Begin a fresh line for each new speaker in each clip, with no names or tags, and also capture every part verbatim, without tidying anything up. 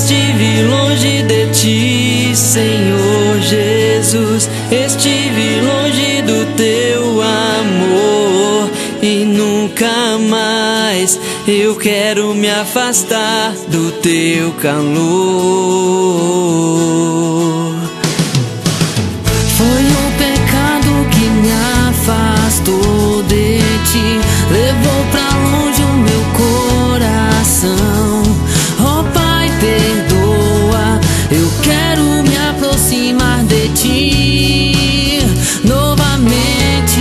estive longe de ti, Senhor Jesus. Estive longe do teu amor e nunca mais eu quero me afastar do teu calor. Foi o pecado que me afastou de ti, levou pra longe o meu coração. Oh Pai, perdoa, eu quero me aproximar de ti novamente.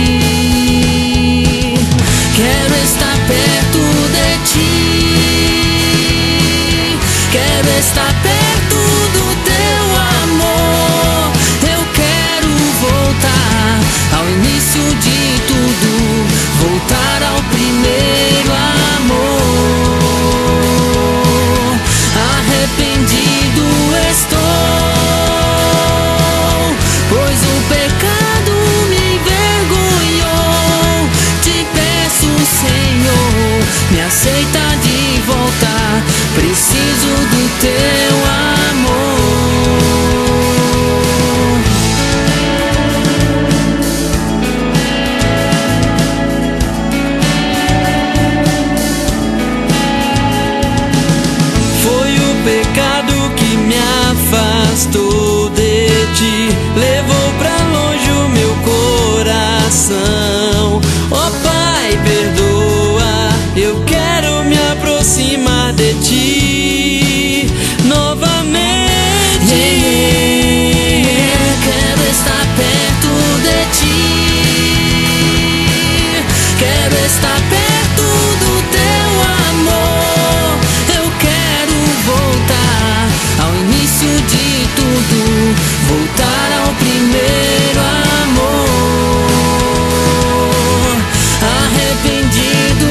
Quero estar perto de ti, quero estar perto do teu amor. Eu quero voltar ao início de tudo, voltar ao primeiro amor. Arrependido estou, pois o pecado me envergonhou. Te peço, Senhor, me aceita de volta, preciso do teu amor. Foi o pecado que me afastou de ti, levou pra longe o meu coração. Oh Pai, perdoa, eu quero me aproximar de ti novamente. Quero estar perto de ti, quero estar perto do teu amor. Eu quero voltar ao início de tudo, voltar ao primeiro amor. Arrependido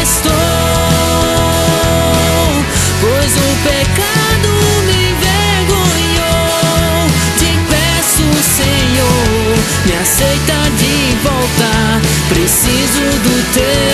estou, pois o pecado me envergonhou. Te peço, Senhor, me aceita de volta, preciso do teu